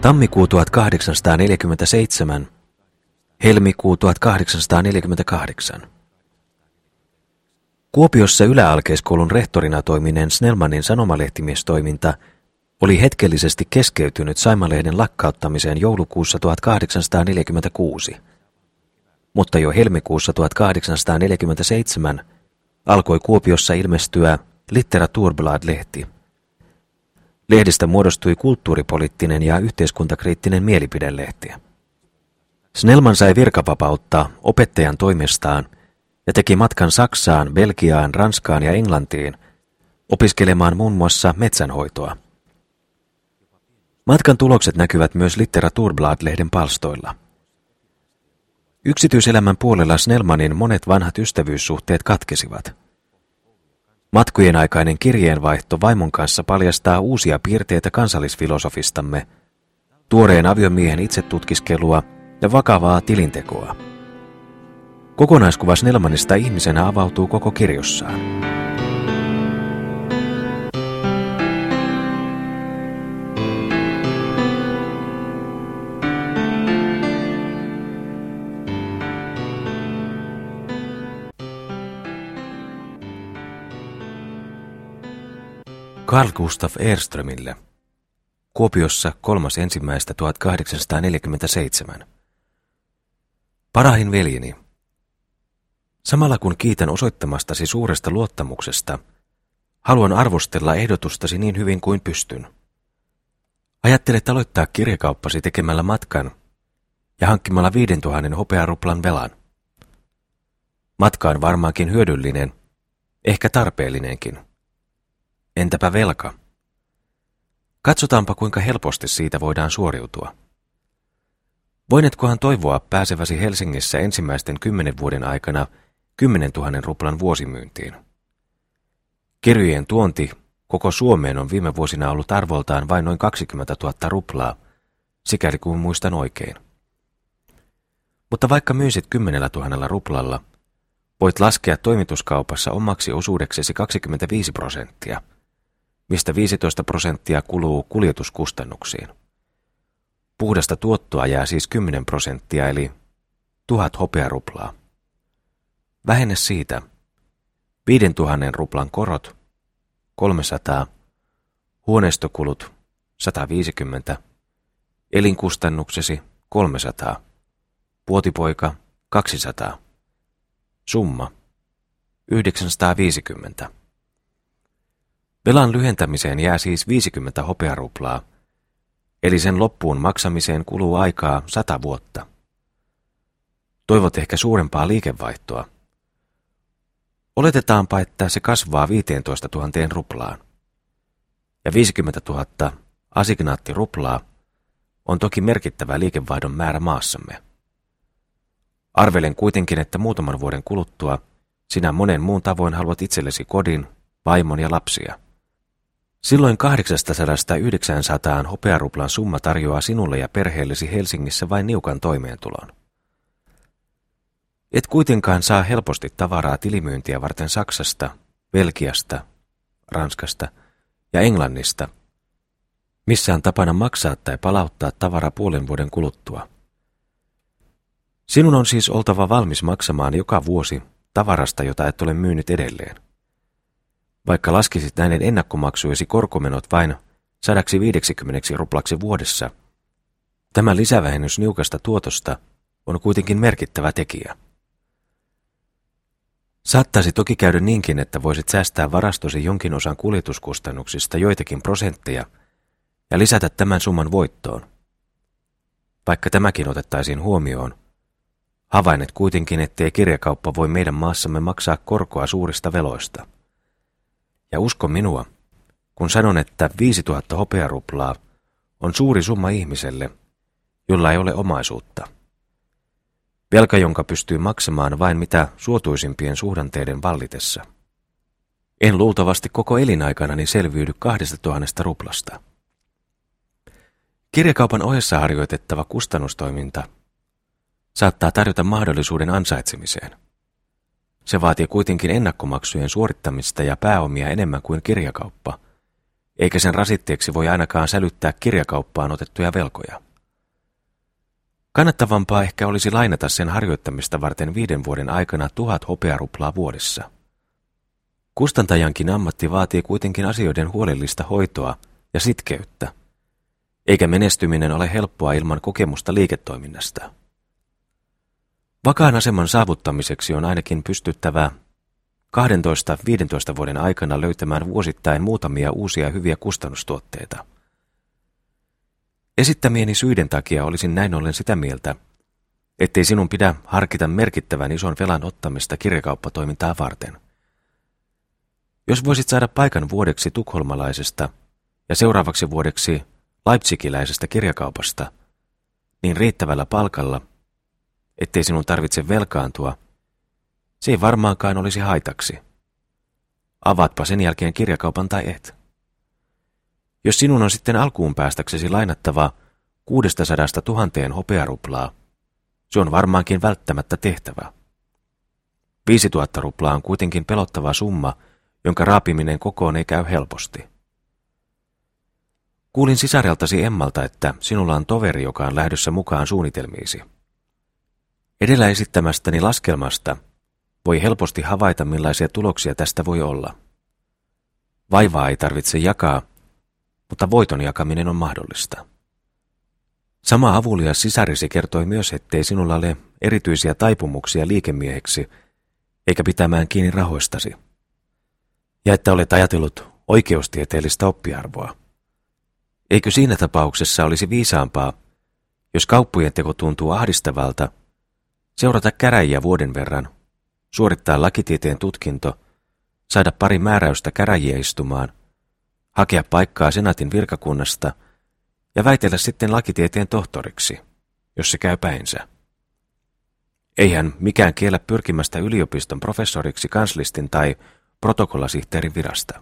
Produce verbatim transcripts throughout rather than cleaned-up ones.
Tammikuu tuhatkahdeksansataaneljäkymmentäseitsemän, helmikuu tuhatkahdeksansataaneljäkymmentäkahdeksan. Kuopiossa yläalkeiskoulun rehtorina toimineen Snellmanin sanomalehtimiestoiminta oli hetkellisesti keskeytynyt Saimalehden lakkauttamiseen joulukuussa tuhatkahdeksansataaneljäkymmentäkuusi, mutta jo helmikuussa tuhatkahdeksansataaneljäkymmentäseitsemän alkoi Kuopiossa ilmestyä Litteraturblad-lehti. Lehdestä muodostui kulttuuripoliittinen ja yhteiskuntakriittinen mielipidelehti. Snellman sai virkavapautta opettajan toimestaan ja teki matkan Saksaan, Belgiaan, Ranskaan ja Englantiin opiskelemaan muun muassa metsänhoitoa. Matkan tulokset näkyvät myös Litteraturblad-lehden palstoilla. Yksityiselämän puolella Snellmanin monet vanhat ystävyyssuhteet katkesivat. Matkojen aikainen kirjeenvaihto vaimon kanssa paljastaa uusia piirteitä kansallisfilosofistamme, tuoreen aviomiehen itsetutkiskelua ja vakavaa tilintekoa. Kokonaiskuva Snellmanista ihmisenä avautuu koko kirjossaan. Carl Gustaf Ehrströmille. Kuopiossa kolmas ensimmäistä tuhatkahdeksansataaneljäkymmentäseitsemän. Parahin veljeni. Samalla kun kiitän osoittamastasi suuresta luottamuksesta, haluan arvostella ehdotustasi niin hyvin kuin pystyn. Ajattelet aloittaa kirjakauppasi tekemällä matkan ja hankkimalla viidentuhannen hopearuplan velan. Matka on varmaankin hyödyllinen, ehkä tarpeellinenkin. Entäpä velka? Katsotaanpa, kuinka helposti siitä voidaan suoriutua. Voinetkohan toivoa pääseväsi Helsingissä ensimmäisten kymmenen vuoden aikana kymmenentuhannen ruplan vuosimyyntiin? Kirjojen tuonti koko Suomeen on viime vuosina ollut arvoltaan vain noin kaksikymmentätuhatta ruplaa, sikäli kuin muistan oikein. Mutta vaikka myisit kymmenellä tuhannella ruplalla, voit laskea toimituskaupassa omaksi osuudeksesi kaksikymmentäviisi prosenttia, mistä viisitoista prosenttia kuluu kuljetuskustannuksiin. Puhdasta tuottoa jää siis kymmenen prosenttia eli tuhat hopearuplaa. Vähenne siitä viidentuhannen ruplan korot, kolmesataa, huoneistokulut, sataviisikymmentä, elinkustannuksesi, kolmesataa, puotipoika, kaksisataa, summa, yhdeksänsataaviisikymmentä. Velan lyhentämiseen jää siis viisikymmentä hopearuplaa, eli sen loppuun maksamiseen kuluu aikaa sata vuotta. Toivot ehkä suurempaa liikevaihtoa. Oletetaanpa, että se kasvaa viisitoista tuhatta ruplaan. Ja viisikymmentätuhatta asignaattiruplaa on toki merkittävä liikevaihdon määrä maassamme. Arvelen kuitenkin, että muutaman vuoden kuluttua sinä monen muun tavoin haluat itsellesi kodin, vaimon ja lapsia. Silloin kahdeksansataa yhdeksänsataa hopearuplan summa tarjoaa sinulle ja perheellesi Helsingissä vain niukan toimeentulon. Et kuitenkaan saa helposti tavaraa tilimyyntiä varten Saksasta, Belgiasta, Ranskasta ja Englannista, missä on tapana maksaa tai palauttaa tavara puolen vuoden kuluttua. Sinun on siis oltava valmis maksamaan joka vuosi tavarasta, jota et ole myynyt edelleen. Vaikka laskisit näiden ennakkomaksuisi korkomenot vain sadaksi viideksikymmeneksi ruplaksi vuodessa, tämä lisävähennys niukasta tuotosta on kuitenkin merkittävä tekijä. Saattaisi toki käydä niinkin, että voisit säästää varastosi jonkin osan kuljetuskustannuksista joitakin prosentteja ja lisätä tämän summan voittoon. Vaikka tämäkin otettaisiin huomioon, havainnet kuitenkin, ettei kirjakauppa voi meidän maassamme maksaa korkoa suurista veloista. Ja usko minua, kun sanon, että viisituhatta hopearuplaa on suuri summa ihmiselle, jolla ei ole omaisuutta. Velka, jonka pystyy maksamaan vain mitä suotuisimpien suhdanteiden vallitessa. En luultavasti koko elinaikanani selviydy kahdesta tuhannesta ruplasta. Kirjakaupan ohessa harjoitettava kustannustoiminta saattaa tarjota mahdollisuuden ansaitsemiseen. Se vaatii kuitenkin ennakkomaksujen suorittamista ja pääomia enemmän kuin kirjakauppa, eikä sen rasitteeksi voi ainakaan sälyttää kirjakauppaan otettuja velkoja. Kannattavampaa ehkä olisi lainata sen harjoittamista varten viiden vuoden aikana tuhat hopearuplaa vuodessa. Kustantajankin ammatti vaatii kuitenkin asioiden huolellista hoitoa ja sitkeyttä, eikä menestyminen ole helppoa ilman kokemusta liiketoiminnasta. Vakaan aseman saavuttamiseksi on ainakin pystyttävä kaksitoista viisitoista vuoden aikana löytämään vuosittain muutamia uusia hyviä kustannustuotteita. Esittämieni syiden takia olisin näin ollen sitä mieltä, ettei sinun pidä harkita merkittävän ison velan ottamista kirjakauppatoimintaa varten. Jos voisit saada paikan vuodeksi tukholmalaisesta ja seuraavaksi vuodeksi leipzigiläisestä kirjakaupasta, niin riittävällä palkalla, ettei sinun tarvitse velkaantua, se ei varmaankaan olisi haitaksi. Avaatpa sen jälkeen kirjakaupan tai et. Jos sinun on sitten alkuun päästäksesi lainattava kuudestasadasta tuhanteen hopearuplaa, se on varmaankin välttämättä tehtävä. Viisituhatta ruplaa on kuitenkin pelottava summa, jonka raapiminen kokoon ei käy helposti. Kuulin sisareltasi Emmalta, että sinulla on toveri, joka on lähdössä mukaan suunnitelmiisi. Edellä esittämästäni laskelmasta voi helposti havaita, millaisia tuloksia tästä voi olla. Vaivaa ei tarvitse jakaa, mutta voiton jakaminen on mahdollista. Sama avulias sisarisi kertoi myös, ettei sinulla ole erityisiä taipumuksia liikemieheksi, eikä pitämään kiinni rahoistasi. Ja että olet ajatellut oikeustieteellistä oppiarvoa. Eikö siinä tapauksessa olisi viisaampaa, jos kauppojen teko tuntuu ahdistavalta, seurata käräjiä vuoden verran, suorittaa lakitieteen tutkinto, saada pari määräystä käräjiä istumaan, hakea paikkaa senaatin virkakunnasta ja väitellä sitten lakitieteen tohtoriksi, jos se käy päinsä. Eihän mikään kiellä pyrkimästä yliopiston professoriksi kanslistin tai protokollasihteerin virasta.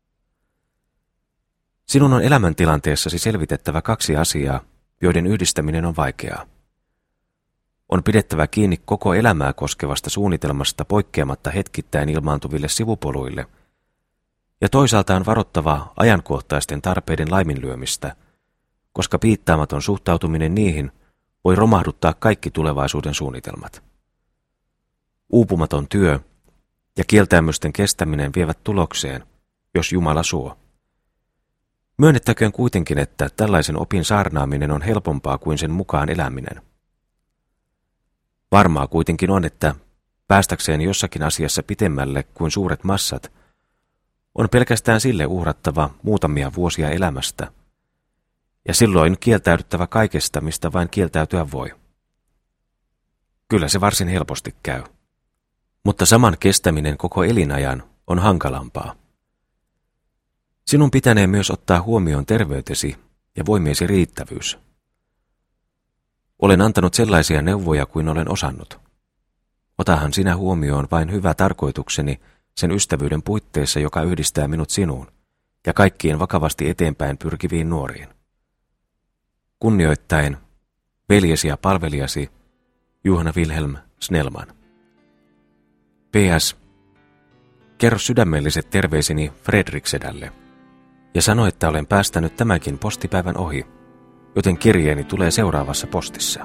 Sinun on elämäntilanteessasi selvitettävä kaksi asiaa, joiden yhdistäminen on vaikeaa. On pidettävä kiinni koko elämää koskevasta suunnitelmasta poikkeamatta hetkittäin ilmaantuville sivupoluille, ja toisaalta on varottava ajankohtaisten tarpeiden laiminlyömistä, koska piittaamaton suhtautuminen niihin voi romahduttaa kaikki tulevaisuuden suunnitelmat. Uupumaton työ ja kieltäymysten kestäminen vievät tulokseen, jos Jumala suo. Myönnettäköön kuitenkin, että tällaisen opin saarnaaminen on helpompaa kuin sen mukaan eläminen. Varmaa kuitenkin on, että päästäkseen jossakin asiassa pitemmälle kuin suuret massat, on pelkästään sille uhrattava muutamia vuosia elämästä, ja silloin kieltäydyttävä kaikesta, mistä vain kieltäytyä voi. Kyllä se varsin helposti käy. Mutta saman kestäminen koko elinajan on hankalampaa. Sinun pitänee myös ottaa huomioon terveytesi ja voimiesi riittävyys. Olen antanut sellaisia neuvoja kuin olen osannut. Otahan sinä huomioon vain hyvä tarkoitukseni sen ystävyyden puitteissa, joka yhdistää minut sinuun ja kaikkien vakavasti eteenpäin pyrkiviin nuoriin. Kunnioittaen, veljesi ja palvelijasi, Johanna Wilhelm Snellman. P S. Kerro sydämelliset terveiseni Fredriksedälle ja sano, että olen päästänyt tämänkin postipäivän ohi, joten kirjeeni tulee seuraavassa postissa.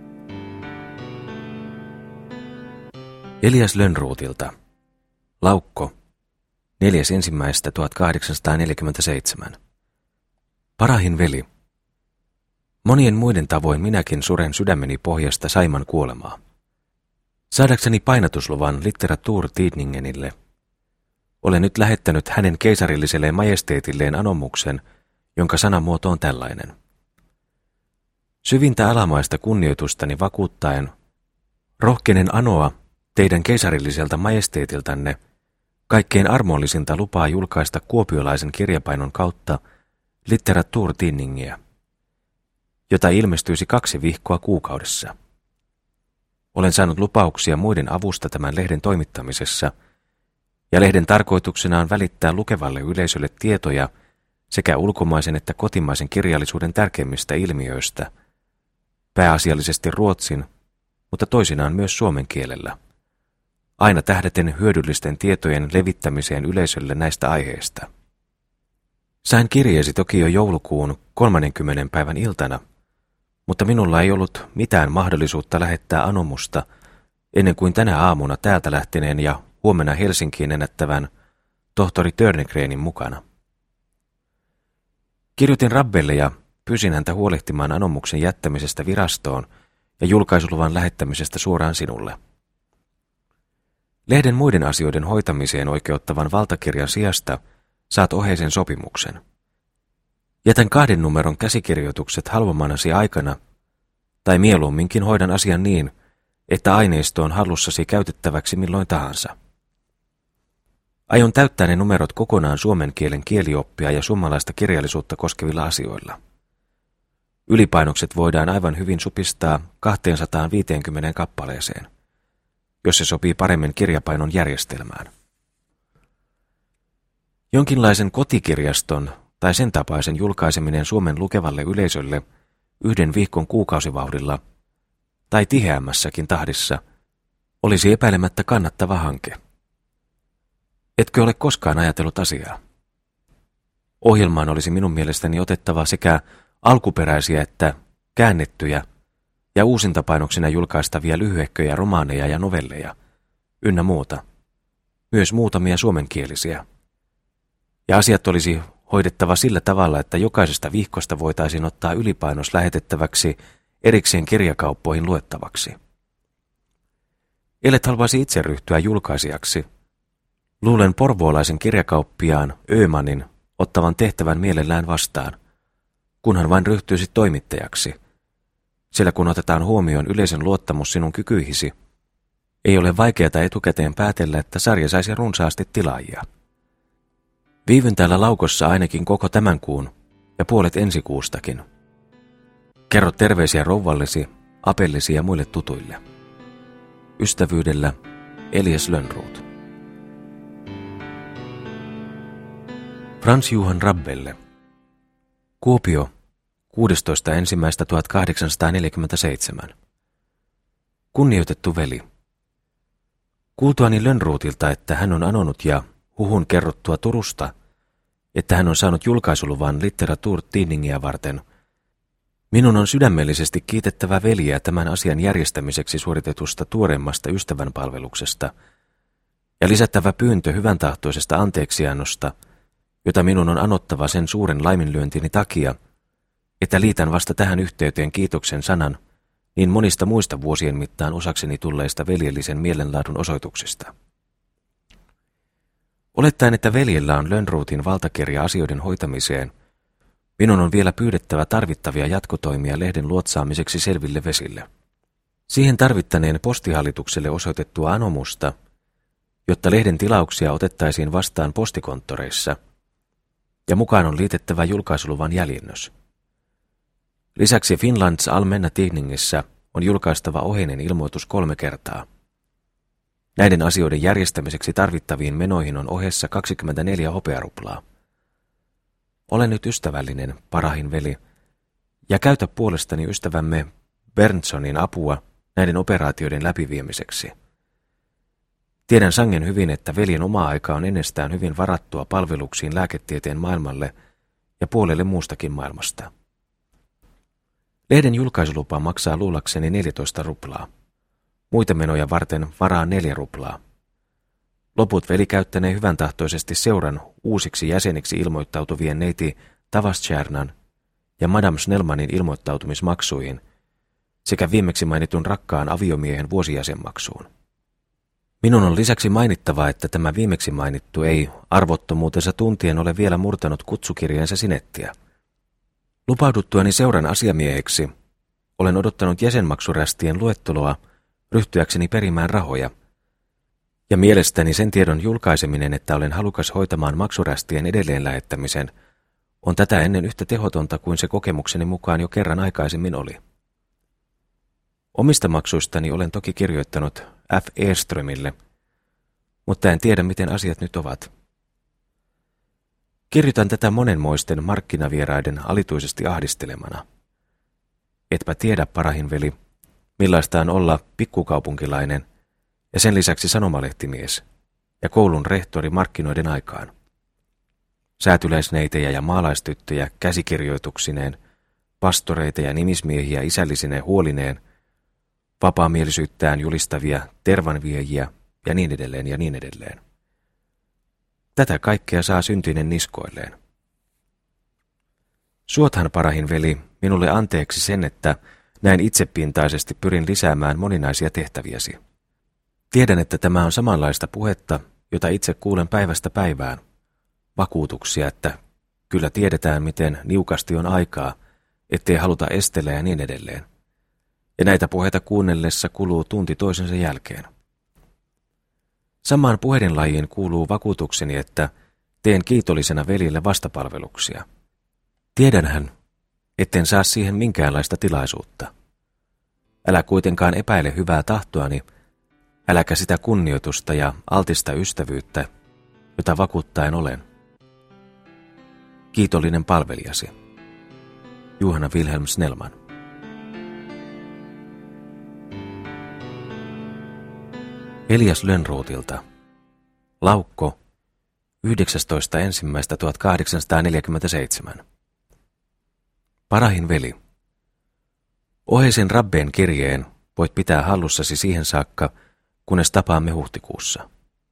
Elias Lönnrothilta. Laukko. neljäs ensimmäistä tuhatkahdeksansataaneljäkymmentäseitsemän. Parahin veli. Monien muiden tavoin minäkin suren sydämeni pohjasta Saiman kuolemaa. Saadakseni painatusluvan Litteraturtidningenille olen nyt lähettänyt hänen keisarilliselle majesteetilleen anomuksen, jonka sanamuoto on tällainen. Syvintä alamaista kunnioitustani vakuuttaen, rohkenen anoa teidän keisarilliselta majesteetiltanne kaikkein armollisinta lupaa julkaista kuopiolaisen kirjapainon kautta Litteraturtidningiä, jota ilmestyisi kaksi vihkoa kuukaudessa. Olen saanut lupauksia muiden avusta tämän lehden toimittamisessa, ja lehden tarkoituksena on välittää lukevalle yleisölle tietoja sekä ulkomaisen että kotimaisen kirjallisuuden tärkeimmistä ilmiöistä, pääasiallisesti ruotsin, mutta toisinaan myös suomen kielellä, aina tähdäten hyödyllisten tietojen levittämiseen yleisölle näistä aiheista. Sain kirjeesi toki jo joulukuun kolmannenkymmenennen päivän iltana, mutta minulla ei ollut mitään mahdollisuutta lähettää anomusta ennen kuin tänä aamuna täältä lähteneen ja huomenna Helsinkiin ennättävän tohtori Törnegreenin mukana. Kirjoitin Rabbelle ja pyysin häntä huolehtimaan anomuksen jättämisestä virastoon ja julkaisuluvan lähettämisestä suoraan sinulle. Lehden muiden asioiden hoitamiseen oikeuttavan valtakirjan sijasta saat oheisen sopimuksen. Jätän kahden numeron käsikirjoitukset halvomanasi aikana, tai mieluumminkin hoidan asian niin, että aineisto on hallussasi käytettäväksi milloin tahansa. Aion täyttää ne numerot kokonaan suomen kielen kielioppia ja suomalaista kirjallisuutta koskevilla asioilla. Ylipainokset voidaan aivan hyvin supistaa kaksisataaviisikymmentä kappaleeseen, jos se sopii paremmin kirjapainon järjestelmään. Jonkinlaisen kotikirjaston tai sen tapaisen julkaiseminen Suomen lukevalle yleisölle yhden viikon kuukausivauhdilla tai tiheämmässäkin tahdissa olisi epäilemättä kannattava hanke. Etkö ole koskaan ajatellut asiaa? Ohjelmaan olisi minun mielestäni otettava sekä alkuperäisiä että käännettyjä ja uusintapainoksina julkaistavia lyhyehköjä romaaneja ja novelleja, ynnä muuta, myös muutamia suomenkielisiä. Ja asiat olisi hoidettava sillä tavalla, että jokaisesta vihkosta voitaisiin ottaa ylipainos lähetettäväksi erikseen kirjakauppoihin luettavaksi. Ellet haluaisi itse ryhtyä julkaisijaksi, luulen porvoolaisen kirjakauppiaan Ömanin ottavan tehtävän mielellään vastaan, kunhan vain ryhtyisi toimittajaksi, sillä kun otetaan huomioon yleisen luottamus sinun kykyihisi, ei ole vaikeata etukäteen päätellä, että sarja saisi runsaasti tilaajia. Viivyn täällä laukossa ainakin koko tämän kuun ja puolet ensi kuustakin. Kerro terveisiä rouvallesi, apellesi ja muille tutuille. Ystävyydellä Elias Lönnroth. Frans Johan Rabbelle. Kuopio, kuudestoista ensimmäistä tuhatkahdeksansataaneljäkymmentäseitsemän. Kunnioitettu veli. Kuultuani Lönnrothilta, että hän on anonut ja huhun kerrottua Turusta, että hän on saanut julkaisuluvan Litteraturtidningiä varten, minun on sydämellisesti kiitettävä veliä tämän asian järjestämiseksi suoritetusta tuoreimmasta ystävänpalveluksesta ja lisättävä pyyntö hyvän tahtoisesta anteeksiannosta, jota minun on anottava sen suuren laiminlyöntini takia, että liitän vasta tähän yhteyteen kiitoksen sanan niin monista muista vuosien mittaan osakseni tulleista veljellisen mielenlaadun osoituksista. Olettaen, että veljellä on Lönnrothin valtakirja asioiden hoitamiseen, minun on vielä pyydettävä tarvittavia jatkotoimia lehden luotsaamiseksi selville vesille. Siihen tarvittaneen postihallitukselle osoitettua anomusta, jotta lehden tilauksia otettaisiin vastaan postikonttoreissa, ja mukaan on liitettävä julkaisuluvan jäljennös. Lisäksi Finlands Allmänna Tidningissä on julkaistava oheinen ilmoitus kolme kertaa. Näiden asioiden järjestämiseksi tarvittaviin menoihin on ohessa kaksikymmentäneljä hopearuplaa. Ole nyt ystävällinen, parahin veli, ja käytä puolestani ystävämme Berntsonin apua näiden operaatioiden läpiviemiseksi. Tiedän sangen hyvin, että veljen oma aika on ennestään hyvin varattua palveluksiin lääketieteen maailmalle ja puolelle muustakin maailmasta. Lehden julkaisulupa maksaa luulakseni neljätoista ruplaa. Muita menoja varten varaa neljä ruplaa. Loput veli käyttänee hyvän tahtoisesti seuran uusiksi jäseniksi ilmoittautuvien neiti Tavastjärnan ja Madame Snellmanin ilmoittautumismaksuihin sekä viimeksi mainitun rakkaan aviomiehen vuosijäsenmaksuun. Minun on lisäksi mainittava, että tämä viimeksi mainittu ei arvottomuutensa tuntien ole vielä murtanut kutsukirjeensa sinettiä. Lupauduttuani seuran asiamieheksi, olen odottanut jäsenmaksurästien luetteloa ryhtyäkseni perimään rahoja, ja mielestäni sen tiedon julkaiseminen, että olen halukas hoitamaan maksurästien edelleen lähettämisen, on tätä ennen yhtä tehotonta kuin se kokemukseni mukaan jo kerran aikaisemmin oli. Omista maksuistani olen toki kirjoittanut F. Eströmille, mutta en tiedä, miten asiat nyt ovat. Kirjoitan tätä monenmoisten markkinavieraiden alituisesti ahdistelemana. Etpä tiedä, parahin veli, millaista on olla pikkukaupunkilainen ja sen lisäksi sanomalehtimies ja koulun rehtori markkinoiden aikaan. säätyläisneitejä ja maalaistyttöjä käsikirjoituksineen, pastoreita ja nimismiehiä isällisineen huolineen, vapaamielisyyttään julistavia tervanviejiä ja niin edelleen ja niin edelleen. Tätä kaikkea saa syntyinen niskoilleen. Suothan, parahin veli, minulle anteeksi sen, että näin itsepintaisesti pyrin lisäämään moninaisia tehtäviäsi. Tiedän, että tämä on samanlaista puhetta, jota itse kuulen päivästä päivään. Vakuutuksia, että kyllä tiedetään, miten niukasti on aikaa, ettei haluta estellä ja niin edelleen. Ja näitä puheita kuunnellessa kuluu tunti toisensa jälkeen. Samaan puhelinlajiin kuuluu vakuutukseni, että teen kiitollisena velille vastapalveluksia. Tiedänhän, etten saa siihen minkäänlaista tilaisuutta. Älä kuitenkaan epäile hyvää tahtoani, äläkä sitä kunnioitusta ja altista ystävyyttä, jota vakuuttaen olen. Kiitollinen palvelijasi. Johanna Wilhelm Snellman. Elias Lönnrothilta. Laukko yhdeksästoista ensimmäistä tuhatkahdeksansataaneljäkymmentäseitsemän. Parahin veli. Oheisen Rabbeen kirjeen voit pitää hallussasi siihen saakka, kunnes tapaamme huhtikuussa.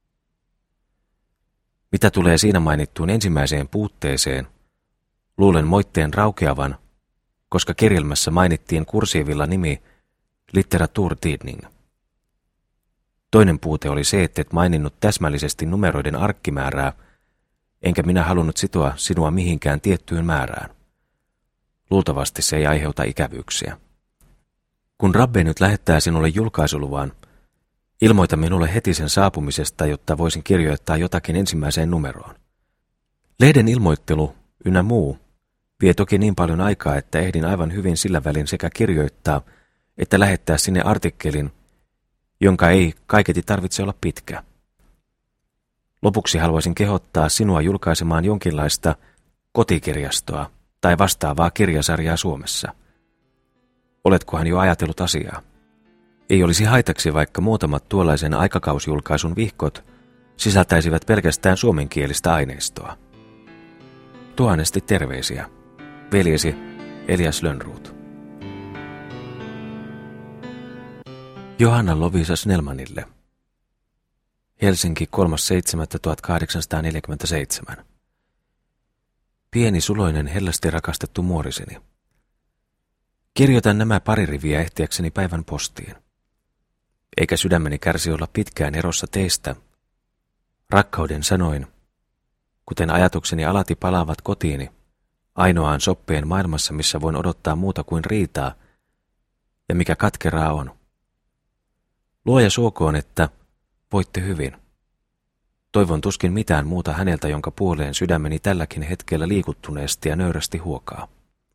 Mitä tulee siinä mainittuun ensimmäiseen puutteeseen, luulen moitteen raukeavan, koska kirjelmässä mainittiin kursiivilla nimi Litteraturtidning. Toinen puute oli se, että et maininnut täsmällisesti numeroiden arkkimäärää, enkä minä halunnut sitoa sinua mihinkään tiettyyn määrään. Luultavasti se ei aiheuta ikävyyksiä. Kun Rabbe nyt lähettää sinulle julkaisuluvan, ilmoita minulle heti sen saapumisesta, jotta voisin kirjoittaa jotakin ensimmäiseen numeroon. Lehden ilmoittelu ynnä muu vie toki niin paljon aikaa, että ehdin aivan hyvin sillä välin sekä kirjoittaa, että lähettää sinne artikkelin, jonka ei kaiketi tarvitse olla pitkä. Lopuksi haluaisin kehottaa sinua julkaisemaan jonkinlaista kotikirjastoa tai vastaavaa kirjasarjaa Suomessa. Oletkohan jo ajatellut asiaa? Ei olisi haitaksi, vaikka muutamat tuollaisen aikakausjulkaisun vihkot sisältäisivät pelkästään suomenkielistä aineistoa. Tuhannesti terveisiä. Veljesi Elias Lönnroth. Johanna Lovisa Snellmanille. Helsinki kolmas seitsemättä tuhatkahdeksansataaneljäkymmentäseitsemän. Pieni suloinen hellästi rakastettu muoriseni. Kirjoitan nämä pari riviä ehtiäkseni päivän postiin. Eikä sydämeni kärsi olla pitkään erossa teistä. Rakkauden sanoin, kuten ajatukseni alati palaavat kotiini, ainoaan soppeen maailmassa, missä voin odottaa muuta kuin riitaa, ja mikä katkeraa on. Luoja suokoon, että voitte hyvin. Toivon tuskin mitään muuta häneltä, jonka puoleen sydämeni tälläkin hetkellä liikuttuneesti ja nöyrästi huokaa.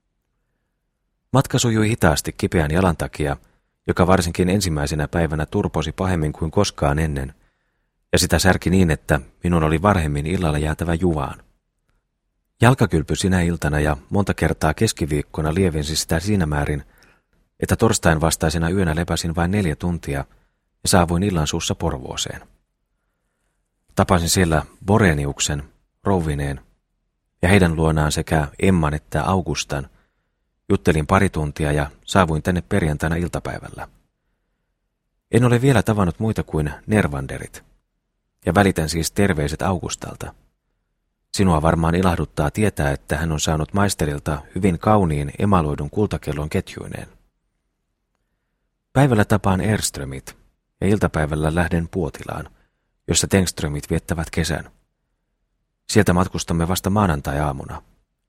Matka sujui hitaasti kipeän jalan takia, joka varsinkin ensimmäisenä päivänä turposi pahemmin kuin koskaan ennen, ja sitä särki niin, että minun oli varhemmin illalla jäätävä juvaan. Jalkakylpy sinä iltana ja monta kertaa keskiviikkona lievensi sitä siinä määrin, että torstain vastaisena yönä lepäsin vain neljä tuntia ja saavuin illan suussa Porvooseen. Tapasin siellä Boreniuksen, rouvineen ja heidän luonaan sekä Emman että Augustan. Juttelin pari tuntia ja saavuin tänne perjantaina iltapäivällä. En ole vielä tavannut muita kuin Nervanderit, ja välitän siis terveiset Augustalta. Sinua varmaan ilahduttaa tietää, että hän on saanut maisterilta hyvin kauniin emaloidun kultakellon ketjuineen. Päivällä tapaan Erströmit ja iltapäivällä lähden Puotilaan, jossa Tengströmit viettävät kesän. Sieltä matkustamme vasta maanantai-aamuna.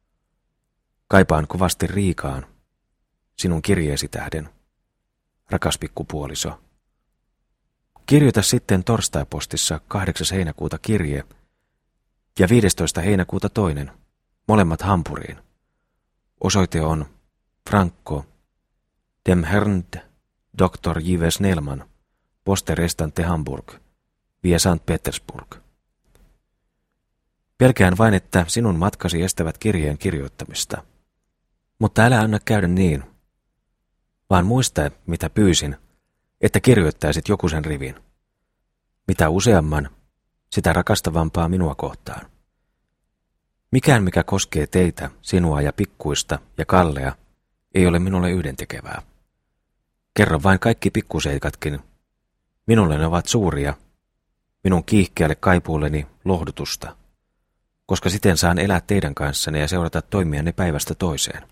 Kaipaan kovasti Riikaan, sinun kirjeesi tähden, rakas pikkupuoliso. Kirjoita sitten torstaipostissa kahdeksas heinäkuuta kirje ja viidestoista heinäkuuta toinen, molemmat Hampuriin. Osoite on Franco, dem Herrn doktor J V Snellman, Poste Restante Hamburg, via Sankt Petersburg. Pelkään vain, että sinun matkasi estävät kirjeen kirjoittamista. Mutta älä anna käydä niin, vaan muista, mitä pyysin, että kirjoittaisit joku sen rivin. Mitä useamman, sitä rakastavampaa minua kohtaan. Mikään, mikä koskee teitä, sinua ja pikkuista ja Kallea, ei ole minulle yhdentekevää. Kerro vain kaikki pikkuseikatkin. Minulle ne ovat suuria, minun kiihkeälle kaipuulleni lohdutusta, koska siten saan elää teidän kanssanne ja seurata toimianne päivästä toiseen.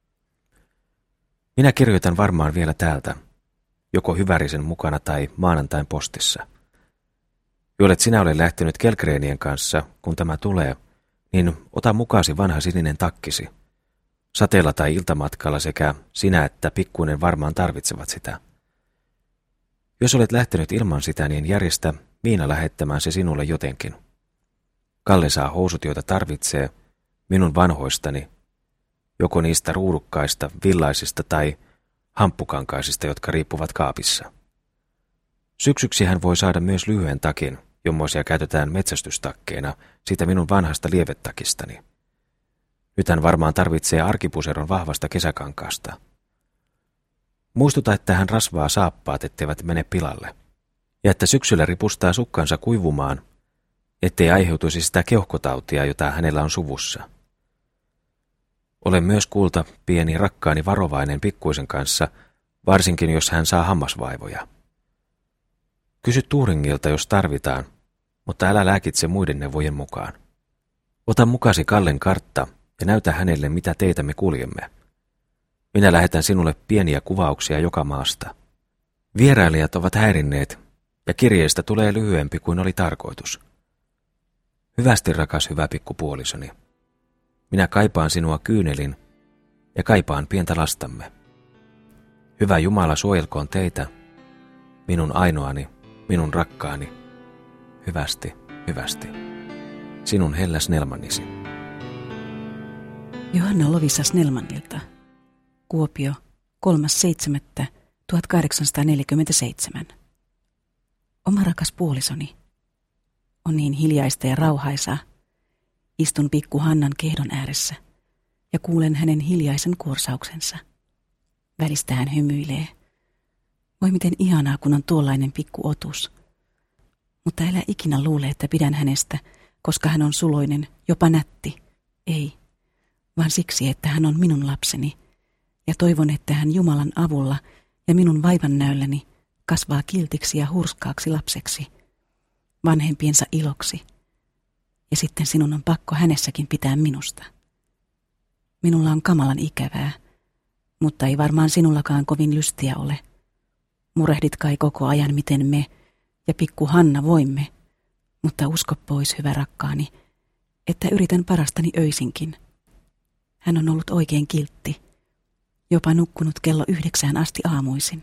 Minä kirjoitan varmaan vielä täältä, joko Hyvärisen mukana tai maanantain postissa. Jollet sinä ole lähtenyt Kellgrenien kanssa, kun tämä tulee, niin ota mukaasi vanha sininen takkisi. Sateella tai iltamatkalla sekä sinä että pikkuinen varmaan tarvitsevat sitä. Jos olet lähtenyt ilman sitä, niin järjestä Miina lähettämään se sinulle jotenkin. Kalle saa housut, joita tarvitsee, minun vanhoistani, joko niistä ruudukkaista, villaisista tai hamppukankaisista, jotka riippuvat kaapissa. Syksyksi hän voi saada myös lyhyen takin, jommoisia käytetään metsästystakkeena, siitä minun vanhasta lievetakistani. Nyt hän varmaan tarvitsee arkipuseron vahvasta kesäkankaasta. Muistuta, että hän rasvaa saappaat, etteivät mene pilalle, ja että syksyllä ripustaa sukkansa kuivumaan, ettei aiheutuisi sitä keuhkotautia, jota hänellä on suvussa. Olen myös kuulta pieni rakkaani varovainen pikkuisen kanssa, varsinkin jos hän saa hammasvaivoja. Kysy Turingilta, jos tarvitaan, mutta älä lääkitse muiden neuvojen mukaan. Ota mukasi Kallen kartta ja näytä hänelle, mitä teitä me kuljemme. Minä lähetän sinulle pieniä kuvauksia joka maasta. Vierailijat ovat häirinneet, ja kirjeestä tulee lyhyempi kuin oli tarkoitus. Hyvästi, rakas hyvä pikkupuolisoni. Minä kaipaan sinua kyynelin ja kaipaan pientä lastamme. Hyvä Jumala suojelkoon teitä, minun ainoani, minun rakkaani, hyvästi, hyvästi. Sinun hellä Snellmanisi. Johanna Lovisa Snellmanilta. Kuopio, kolmas seitsemättä tuhatkahdeksansataaneljäkymmentäseitsemän. Oma rakas puolisoni. On niin hiljaista ja rauhaisaa. Istun pikku Hannan kehdon ääressä ja kuulen hänen hiljaisen kuorsauksensa. Välistä hän hymyilee. Voi miten ihanaa, kun on tuollainen pikku otus. Mutta älä ikinä luule, että pidän hänestä, koska hän on suloinen, jopa nätti. Ei, vaan siksi, että hän on minun lapseni. Ja toivon, että hän Jumalan avulla ja minun vaivannäölläni kasvaa kiltiksi ja hurskaaksi lapseksi, vanhempiensa iloksi. Ja sitten sinun on pakko hänessäkin pitää minusta. Minulla on kamalan ikävää, mutta ei varmaan sinullakaan kovin lystiä ole. Murehdit kai koko ajan, miten me ja pikku Hanna voimme, mutta usko pois, hyvä rakkaani, että yritän parastani öisinkin. Hän on ollut oikein kiltti, jopa nukkunut kello yhdeksään asti aamuisin.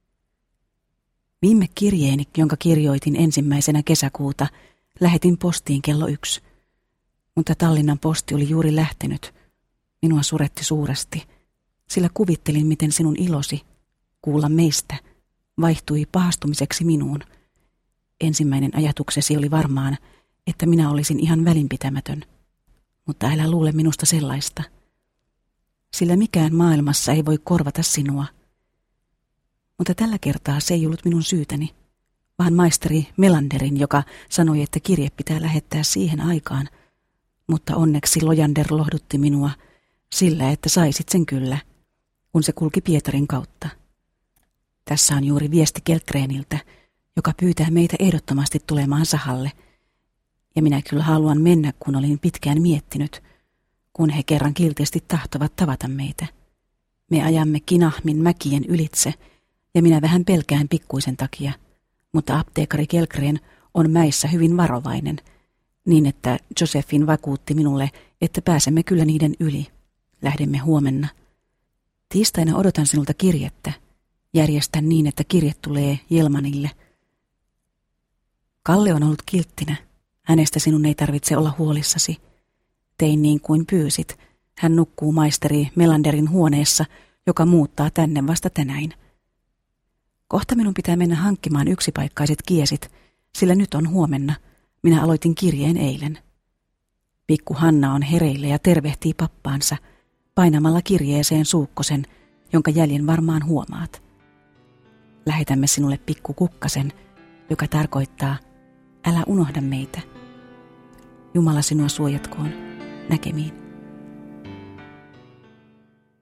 Viime kirjeeni, jonka kirjoitin ensimmäisenä kesäkuuta, lähetin postiin kello yksi, mutta Tallinnan posti oli juuri lähtenyt. Minua suretti suuresti, sillä kuvittelin, miten sinun ilosi, kuulla meistä, vaihtui pahastumiseksi minuun. Ensimmäinen ajatuksesi oli varmaan, että minä olisin ihan välinpitämätön, mutta älä luule minusta sellaista, sillä mikään maailmassa ei voi korvata sinua. Mutta tällä kertaa se ei ollut minun syytäni, vaan maisteri Melanderin, joka sanoi, että kirje pitää lähettää siihen aikaan, mutta onneksi Lojander lohdutti minua sillä, että saisit sen kyllä, kun se kulki Pietarin kautta. Tässä on juuri viesti Kellgreniltä, joka pyytää meitä ehdottomasti tulemaan sahalle, ja minä kyllä haluan mennä, kun olin pitkään miettinyt, kun he kerran kiltisti tahtovat tavata meitä. Me ajamme Kinahmin mäkien ylitse, ja minä vähän pelkään pikkuisen takia, mutta apteekari Kellgren on mäissä hyvin varovainen, niin että Josephine vakuutti minulle, että pääsemme kyllä niiden yli. Lähdemme huomenna. Tiistaina odotan sinulta kirjettä. Järjestän niin, että kirje tulee Jelmanille. Kalle on ollut kilttinä. Hänestä sinun ei tarvitse olla huolissasi. Tein niin kuin pyysit. Hän nukkuu maisteri Melanderin huoneessa, joka muuttaa tänne vasta tänäin. Kohta minun pitää mennä hankkimaan yksipaikkaiset kiesit, sillä nyt on huomenna. Minä aloitin kirjeen eilen. Pikku Hanna on hereillä ja tervehtii pappaansa, painamalla kirjeeseen suukkosen, jonka jäljen varmaan huomaat. Lähetämme sinulle pikku kukkasen, joka tarkoittaa, älä unohda meitä. Jumala sinua suojatkoon. Näkemiin.